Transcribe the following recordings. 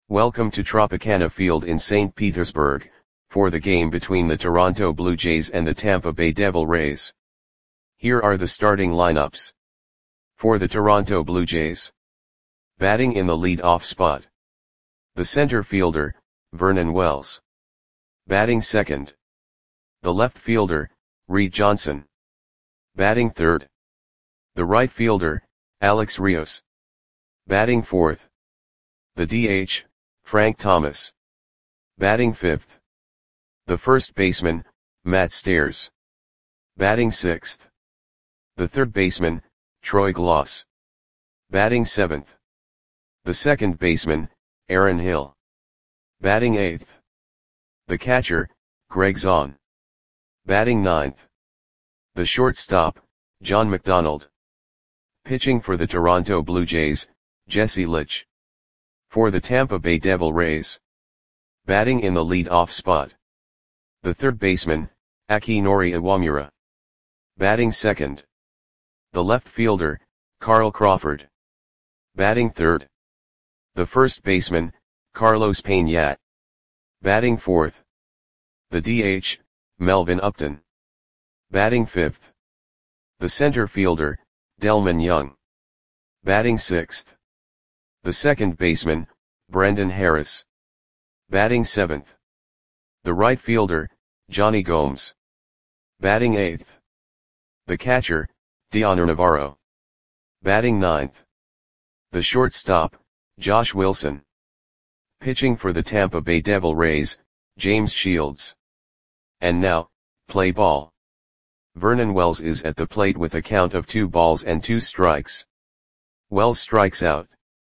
Welcome to Tropicana Field in St. Petersburg, for the game between the Toronto Blue Jays and the Tampa Bay Devil Rays. Here are the starting lineups. For the Toronto Blue Jays. Batting in the lead-off spot. The center fielder, Vernon Wells. Batting second. The left fielder, Reed Johnson. Batting third. The right fielder, Alex Rios. Batting fourth. The DH, Frank Thomas. Batting fifth. The first baseman, Matt Stairs. Batting sixth. The third baseman, Troy Glaus. Batting seventh. The second baseman, Aaron Hill. Batting eighth. The catcher, Greg Zahn. Batting ninth. The shortstop, John McDonald. Pitching for the Toronto Blue Jays, Jesse Litch. For the Tampa Bay Devil Rays. Batting in the lead-off spot. The third baseman, Akinori Iwamura. Batting second. The left fielder, Carl Crawford. Batting third. The first baseman, Carlos Pena. Batting fourth. The DH, Melvin Upton. Batting fifth. The center fielder, Delmon Young. Batting sixth. The second baseman, Brendan Harris. Batting seventh. The right fielder, Johnny Gomes. Batting eighth. The catcher, Dioner Navarro. Batting ninth. The shortstop, Josh Wilson. Pitching for the Tampa Bay Devil Rays, James Shields. And now, play ball. Vernon Wells is at the plate with a count of 2 balls and 2 strikes. Wells strikes out.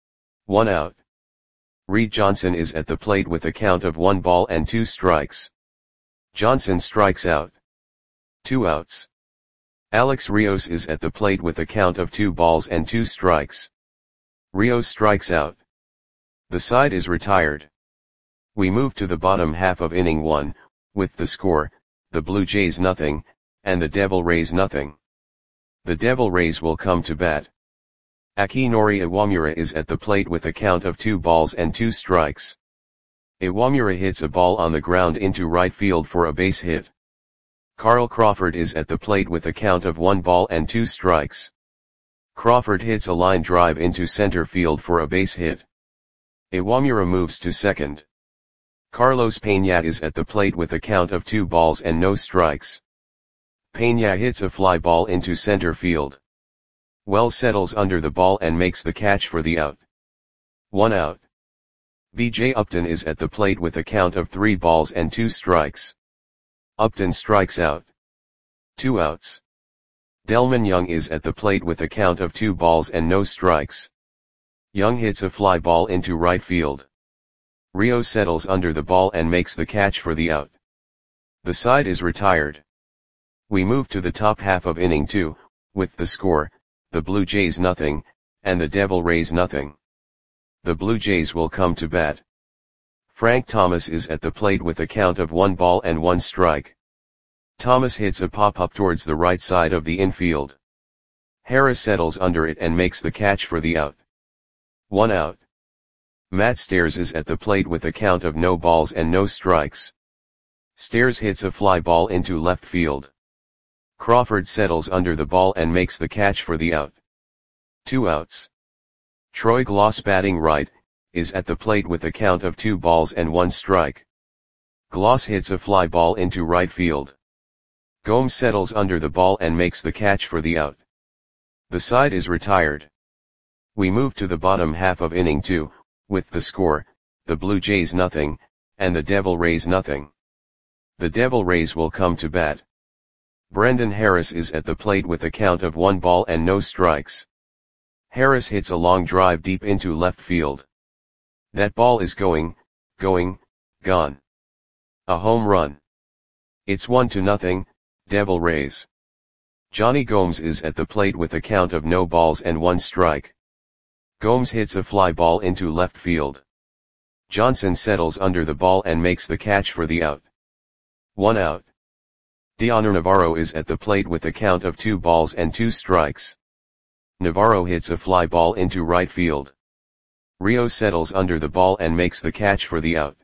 1 out. Reed Johnson is at the plate with a count of 1 ball and 2 strikes. Johnson strikes out. 2 outs. Alex Rios is at the plate with a count of 2 balls and 2 strikes. Rios strikes out. The side is retired. We move to the bottom half of inning 1, with the score, the Blue Jays nothing, and the Devil Rays nothing. The Devil Rays will come to bat. Akinori Iwamura is at the plate with a count of 2 balls and 2 strikes. Iwamura hits a ball on the ground into right field for a base hit. Carl Crawford is at the plate with a count of 1 ball and 2 strikes. Crawford hits a line drive into center field for a base hit. Iwamura moves to second. Carlos Pena is at the plate with a count of 2 balls and no strikes. Pena hits a fly ball into center field. Wells settles under the ball and makes the catch for the out. 1 out. B.J. Upton is at the plate with a count of 3 balls and 2 strikes. Upton strikes out. 2 outs. Delmon Young is at the plate with a count of 2 balls and no strikes. Young hits a fly ball into right field. Rios settles under the ball and makes the catch for the out. The side is retired. We move to the top half of inning 2, with the score, the Blue Jays nothing, and the Devil Rays nothing. The Blue Jays will come to bat. Frank Thomas is at the plate with a count of 1 ball and 1 strike. Thomas hits a pop-up towards the right side of the infield. Harris settles under it and makes the catch for the out. 1 out. Matt Stairs is at the plate with a count of no balls and no strikes. Stairs hits a fly ball into left field. Crawford settles under the ball and makes the catch for the out. 2 outs. Troy Glaus, batting right, is at the plate with a count of 2 balls and 1 strike. Glaus hits a fly ball into right field. Gomes settles under the ball and makes the catch for the out. The side is retired. We move to the bottom half of inning 2, with the score, the Blue Jays nothing, and the Devil Rays nothing. The Devil Rays will come to bat. Brendan Harris is at the plate with a count of 1 ball and no strikes. Harris hits a long drive deep into left field. That ball is gone. A home run. It's 1-0, Devil Rays. Johnny Gomes is at the plate with a count of no balls and 1 strike. Gomes hits a fly ball into left field. Johnson settles under the ball and makes the catch for the out. 1 out. Dioner Navarro is at the plate with a count of 2 balls and 2 strikes. Navarro hits a fly ball into right field. Rio settles under the ball and makes the catch for the out.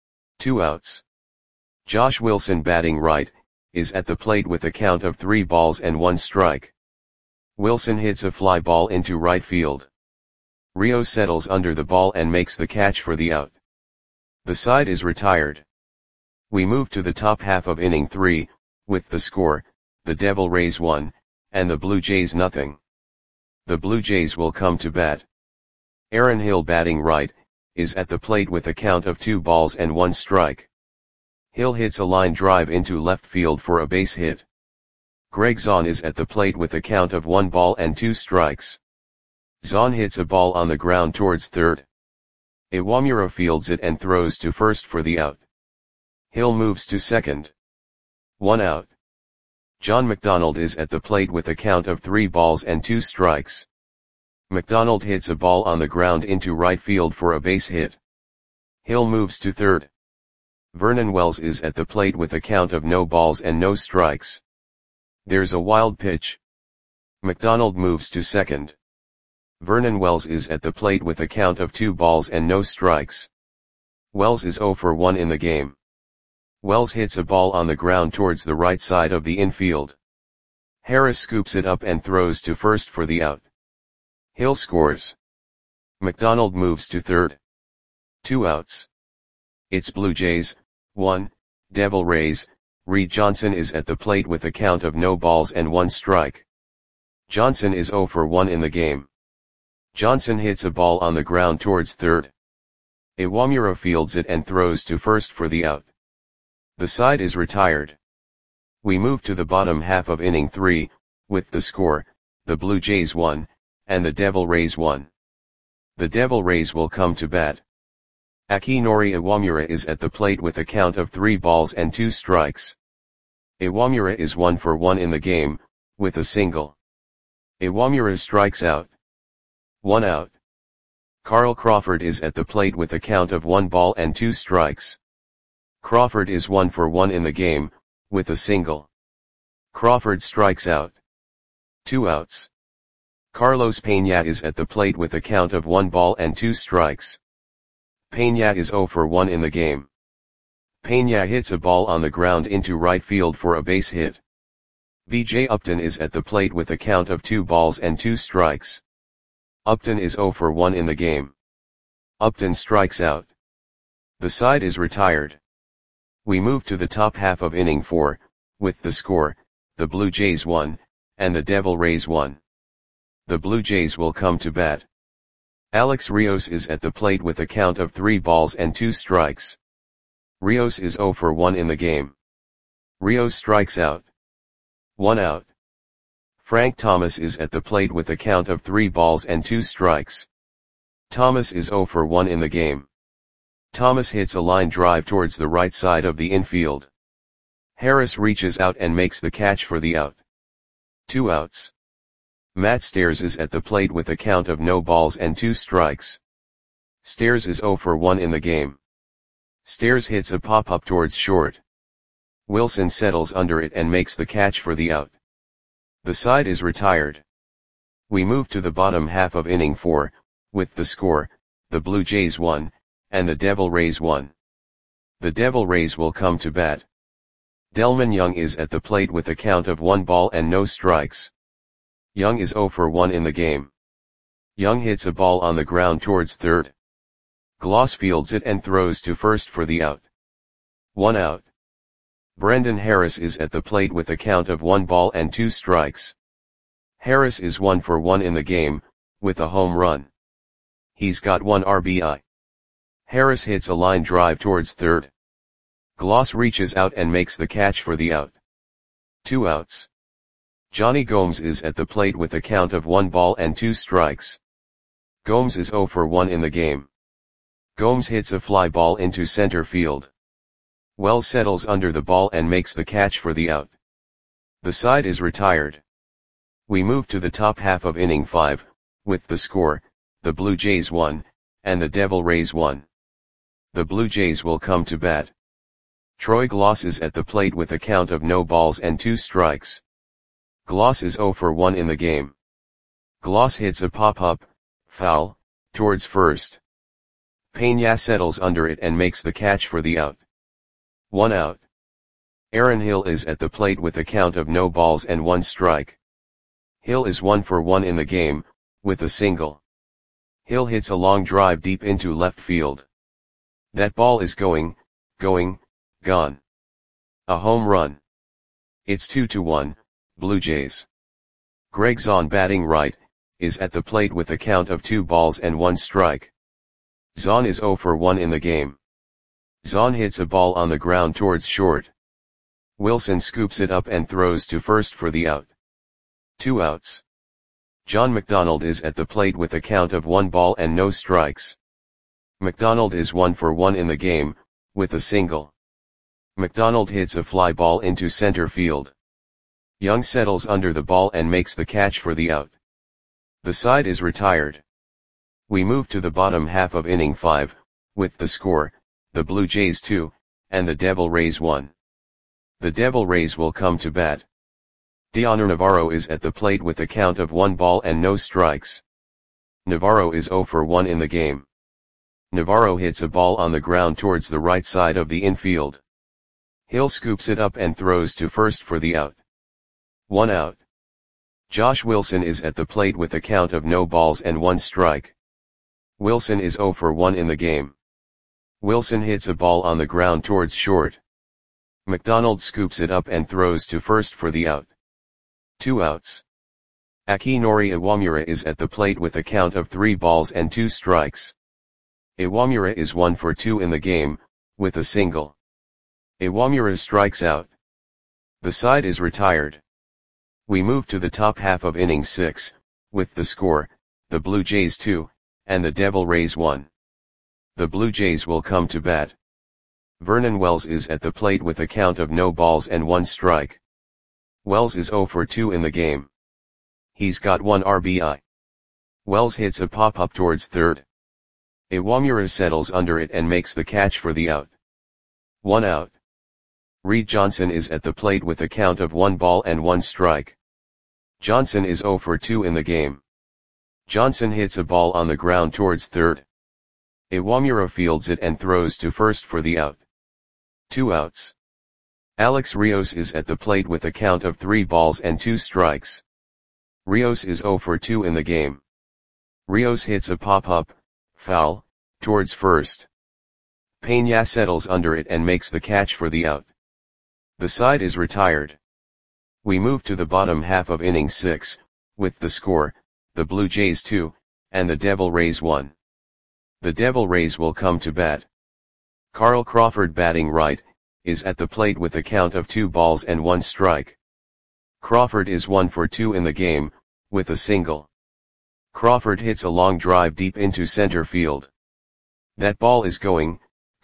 2 outs. Josh Wilson, batting right, is at the plate with a count of 3 balls and 1 strike. Wilson hits a fly ball into right field. Rio settles under the ball and makes the catch for the out. The side is retired. We move to the top half of inning 3, with the score, the Devil Rays 1, and the Blue Jays nothing. The Blue Jays will come to bat. Aaron Hill, batting right, is at the plate with a count of 2 balls and 1 strike. Hill hits a line drive into left field for a base hit. Greg Zahn is at the plate with a count of 1 ball and 2 strikes. Zahn hits a ball on the ground towards third. Iwamura fields it and throws to first for the out. Hill moves to second. 1 out. John McDonald is at the plate with a count of 3 balls and 2 strikes. McDonald hits a ball on the ground into right field for a base hit. Hill moves to third. Vernon Wells is at the plate with a count of no balls and no strikes. There's a wild pitch. McDonald moves to second. Vernon Wells is at the plate with a count of 2 balls and no strikes. Wells is 0 for 1 in the game. Wells hits a ball on the ground towards the right side of the infield. Harris scoops it up and throws to first for the out. Hill scores. McDonald moves to third. 2 outs. It's Blue Jays, 1, Devil Rays. Reed Johnson is at the plate with a count of no balls and 1 strike. Johnson is 0 for 1 in the game. Johnson hits a ball on the ground towards third. Iwamura fields it and throws to first for the out. The side is retired. We move to the bottom half of inning 3, with the score, the Blue Jays 1, and the Devil Rays 1. The Devil Rays will come to bat. Akinori Iwamura is at the plate with a count of 3 balls and 2 strikes. Iwamura is 1 for 1 in the game, with a single. Iwamura strikes out. 1 out. Carl Crawford is at the plate with a count of 1 ball and 2 strikes. Crawford is 1 for 1 in the game, with a single. Crawford strikes out. 2 outs. Carlos Peña is at the plate with a count of 1 ball and 2 strikes. Peña is 0 for 1 in the game. Peña hits a ball on the ground into right field for a base hit. B.J. Upton is at the plate with a count of 2 balls and 2 strikes. Upton is 0 for 1 in the game. Upton strikes out. The side is retired. We move to the top half of inning 4, with the score, the Blue Jays 1, and the Devil Rays 1. The Blue Jays will come to bat. Alex Rios is at the plate with a count of 3 balls and 2 strikes. Rios is 0 for 1 in the game. Rios strikes out. 1 out. Frank Thomas is at the plate with a count of 3 balls and 2 strikes. Thomas is 0 for 1 in the game. Thomas hits a line drive towards the right side of the infield. Harris reaches out and makes the catch for the out. 2 outs. Matt Stairs is at the plate with a count of no balls and 2 strikes. Stairs is 0 for 1 in the game. Stairs hits a pop-up towards short. Wilson settles under it and makes the catch for the out. The side is retired. We move to the bottom half of inning 4, with the score, the Blue Jays 1, and the Devil Rays 1. The Devil Rays will come to bat. Delman Young is at the plate with a count of 1 ball and no strikes. Young is 0 for 1 in the game. Young hits a ball on the ground towards third. Gloss fields it and throws to first for the out. 1 out. Brendan Harris is at the plate with a count of 1 ball and 2 strikes. Harris is 1 for 1 in the game, with a home run. He's got 1 RBI. Harris hits a line drive towards third. Gloss reaches out and makes the catch for the out. 2 outs. Johnny Gomes is at the plate with a count of 1 ball and 2 strikes. Gomes is 0 for 1 in the game. Gomes hits a fly ball into center field. Wells settles under the ball and makes the catch for the out. The side is retired. We move to the top half of inning 5, with the score, the Blue Jays 1, and the Devil Rays 1. The Blue Jays will come to bat. Troy Gloss is at the plate with a count of no balls and 2 strikes. Gloss is 0 for 1 in the game. Gloss hits a pop-up, foul, towards first. Peña settles under it and makes the catch for the out. 1 out. Aaron Hill is at the plate with a count of no balls and 1 strike. Hill is 1 for 1 in the game, with a single. Hill hits a long drive deep into left field. That ball is going, gone. A home run. It's 2-1, Blue Jays. Greg Zahn, batting right, is at the plate with a count of 2 balls and 1 strike. Zahn is 0 for 1 in the game. Zahn hits a ball on the ground towards short. Wilson scoops it up and throws to first for the out. 2 outs. John McDonald is at the plate with a count of 1 ball and no strikes. McDonald is 1 for 1 in the game, with a single. McDonald hits a fly ball into center field. Young settles under the ball and makes the catch for the out. The side is retired. We move to the bottom half of inning 5, with the score, the Blue Jays 2, and the Devil Rays 1. The Devil Rays will come to bat. Dioner Navarro is at the plate with a count of 1 ball and no strikes. Navarro is 0 for 1 in the game. Navarro hits a ball on the ground towards the right side of the infield. Hill scoops it up and throws to first for the out. 1 out. Josh Wilson is at the plate with a count of no balls and 1 strike. Wilson is 0 for 1 in the game. Wilson hits a ball on the ground towards short. McDonald scoops it up and throws to first for the out. 2 outs. Akinori Iwamura is at the plate with a count of 3 balls and 2 strikes. Iwamura is 1 for 2 in the game, with a single. Iwamura strikes out. The side is retired. We move to the top half of inning 6, with the score, the Blue Jays 2, and the Devil Rays 1. The Blue Jays will come to bat. Vernon Wells is at the plate with a count of no balls and 1 strike. Wells is 0 for 2 in the game. He's got 1 RBI. Wells hits a pop-up towards third. Iwamura settles under it and makes the catch for the out. 1 out. Reed Johnson is at the plate with a count of 1 ball and 1 strike. Johnson is 0 for 2 in the game. Johnson hits a ball on the ground towards third. Iwamura fields it and throws to first for the out. 2 outs. Alex Rios is at the plate with a count of 3 balls and 2 strikes. Rios is 0 for 2 in the game. Rios hits a pop-up, foul, towards first. Peña settles under it and makes the catch for the out. The side is retired. We move to the bottom half of inning 6, with the score, the Blue Jays 2, and the Devil Rays 1. The Devil Rays will come to bat. Carl Crawford, batting right, is at the plate with a count of 2 balls and 1 strike. Crawford is 1 for 2 in the game, with a single. Crawford hits a long drive deep into center field. That ball is going,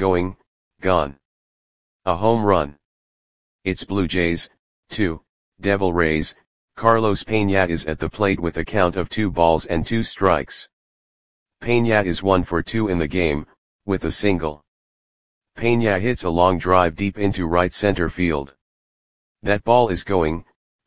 gone. A home run. It's Blue Jays, 2, Devil Rays. Carlos Peña is at the plate with a count of 2 balls and 2 strikes. Peña is 1 for 2 in the game, with a single. Peña hits a long drive deep into right center field. That ball is going,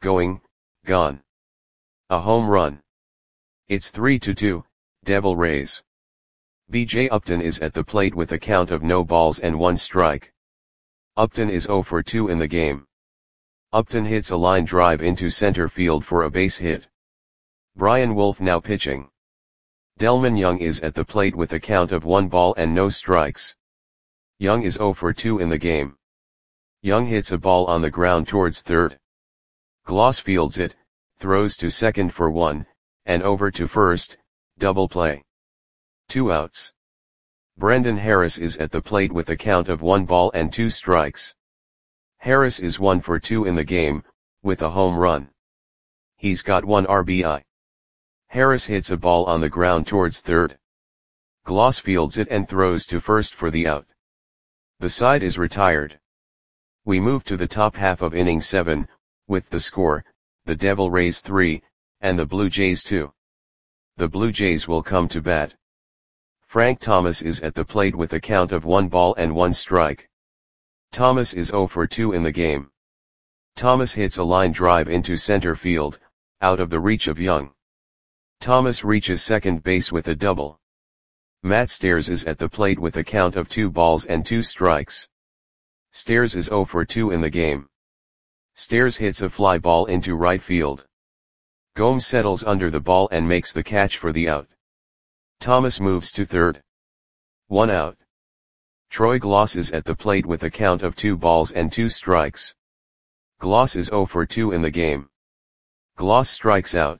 gone. A home run. It's 3-2, Devil Rays. B.J. Upton is at the plate with a count of no balls and 1 strike. Upton is 0 for 2 in the game. Upton hits a line drive into center field for a base hit. Brian Wolf now pitching. Delman Young is at the plate with a count of 1 ball and no strikes. Young is 0 for 2 in the game. Young hits a ball on the ground towards third. Gloss fields it, throws to second for 1, and over to first, double play. 2 outs. Brendan Harris is at the plate with a count of 1 ball and 2 strikes. Harris is 1 for 2 in the game, with a home run. He's got 1 RBI. Harris hits a ball on the ground towards third. Gloss fields it and throws to first for the out. The side is retired. We move to the top half of inning 7, with the score, the Devil Rays 3, and the Blue Jays 2. The Blue Jays will come to bat. Frank Thomas is at the plate with a count of 1 ball and 1 strike. Thomas is 0 for 2 in the game. Thomas hits a line drive into center field, out of the reach of Young. Thomas reaches second base with a double. Matt Stairs is at the plate with a count of 2 balls and 2 strikes. Stairs is 0 for 2 in the game. Stairs hits a fly ball into right field. Gomes settles under the ball and makes the catch for the out. Thomas moves to third. 1 out. Troy Gloss is at the plate with a count of 2 balls and 2 strikes. Gloss is 0 for 2 in the game. Gloss strikes out.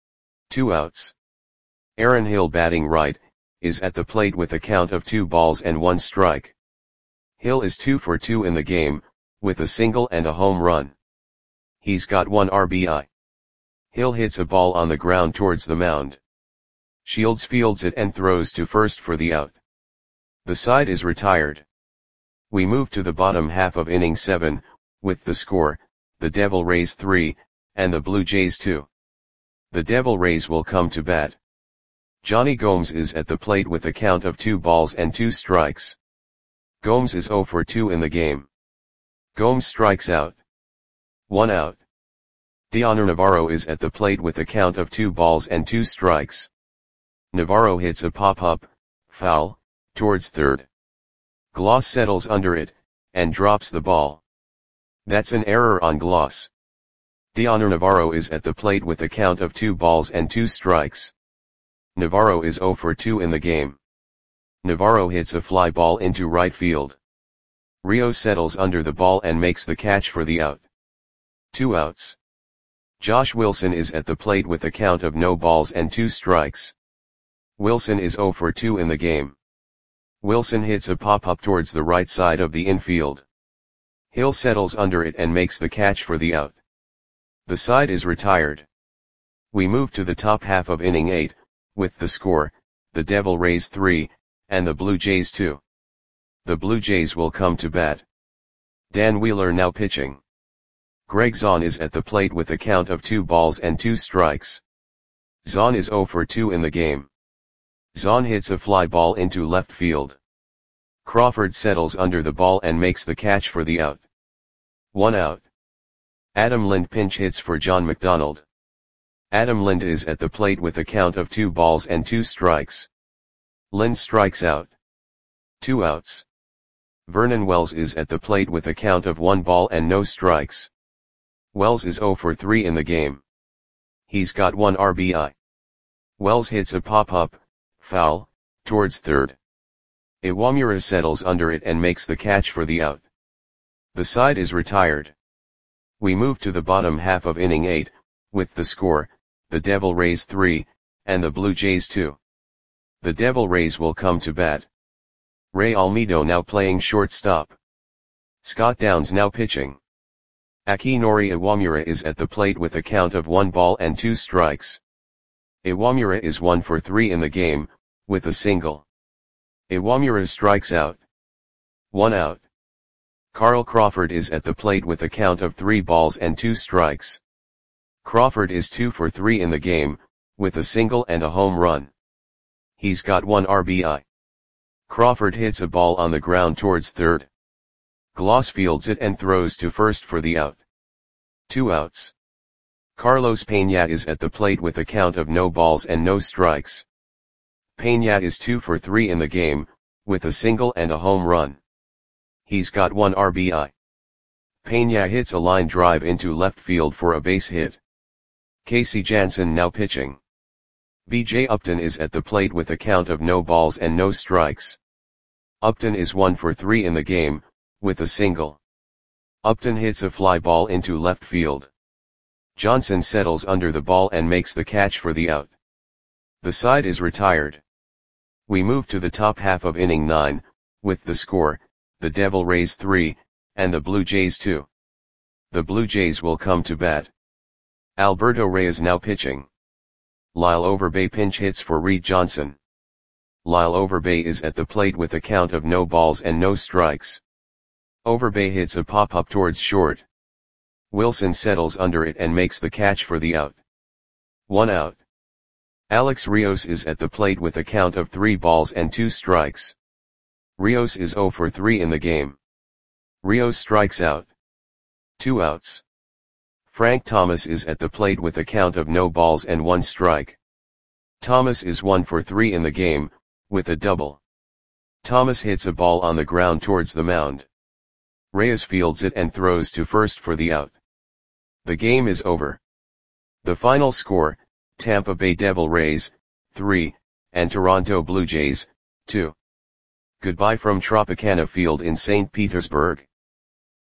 2 outs. Aaron Hill batting right, is at the plate with a count of 2 balls and 1 strike. Hill is 2 for 2 in the game, with a single and a home run. He's got 1 RBI. Hill hits a ball on the ground towards the mound. Shields fields it and throws to first for the out. The side is retired. We move to the bottom half of inning 7, with the score, the Devil Rays 3, and the Blue Jays 2. The Devil Rays will come to bat. Johnny Gomes is at the plate with a count of 2 balls and 2 strikes. Gomes is 0 for 2 in the game. Gomes strikes out. 1 out. Dioner Navarro is at the plate with a count of 2 balls and 2 strikes. Navarro hits a pop-up, foul, towards third. Gloss settles under it, and drops the ball. That's an error on Gloss. Dioner Navarro is at the plate with a count of 2 balls and 2 strikes. Navarro is 0 for 2 in the game. Navarro hits a fly ball into right field. Rios settles under the ball and makes the catch for the out. 2 outs. Josh Wilson is at the plate with a count of no balls and 2 strikes. Wilson is 0 for 2 in the game. Wilson hits a pop-up towards the right side of the infield. Hill settles under it and makes the catch for the out. The side is retired. We move to the top half of inning 8, with the score, the Devil Rays 3, and the Blue Jays 2. The Blue Jays will come to bat. Dan Wheeler now pitching. Greg Zahn is at the plate with a count of 2 balls and 2 strikes. Zahn is 0 for 2 in the game. Zahn hits a fly ball into left field. Crawford settles under the ball and makes the catch for the out. 1 out. Adam Lind pinch hits for John McDonald. Adam Lind is at the plate with a count of 2 balls and 2 strikes. Lind strikes out. 2 outs. Vernon Wells is at the plate with a count of 1 ball and no strikes. Wells is 0 for 3 in the game. He's got 1 RBI. Wells hits a pop-up, foul, towards third. Iwamura settles under it and makes the catch for the out. The side is retired. We move to the bottom half of inning 8, with the score, the Devil Rays 3, and the Blue Jays 2. The Devil Rays will come to bat. Ray Almedo now playing shortstop. Scott Downs now pitching. Akinori Iwamura is at the plate with a count of 1 ball and 2 strikes. Iwamura is 1 for 3 in the game, with a single. Iwamura strikes out. 1 out. Carl Crawford is at the plate with a count of 3 balls and 2 strikes. Crawford is 2 for 3 in the game, with a single and a home run. He's got 1 RBI. Crawford hits a ball on the ground towards third. Gloss fields it and throws to first for the out. 2 outs. Carlos Peña is at the plate with a count of no balls and no strikes. Peña is 2 for 3 in the game, with a single and a home run. He's got 1 RBI. Peña hits a line drive into left field for a base hit. Casey Jansen now pitching. B.J. Upton is at the plate with a count of no balls and no strikes. Upton is 1 for 3 in the game, with a single. Upton hits a fly ball into left field. Johnson settles under the ball and makes the catch for the out. The side is retired. We move to the top half of inning 9, with the score, the Devil Rays 3, and the Blue Jays 2. The Blue Jays will come to bat. Alberto Reyes now pitching. Lyle Overbay pinch hits for Reed Johnson. Lyle Overbay is at the plate with a count of no balls and no strikes. Overbay hits a pop-up towards short. Wilson settles under it and makes the catch for the out. 1 out. Alex Rios is at the plate with a count of 3 balls and 2 strikes. Rios is 0 for 3 in the game. Rios strikes out. 2 outs. Frank Thomas is at the plate with a count of no balls and 1 strike. Thomas is 1 for 3 in the game, with a double. Thomas hits a ball on the ground towards the mound. Reyes fields it and throws to first for the out. The game is over. The final score, Tampa Bay Devil Rays, 3, and Toronto Blue Jays, 2. Goodbye from Tropicana Field in St. Petersburg.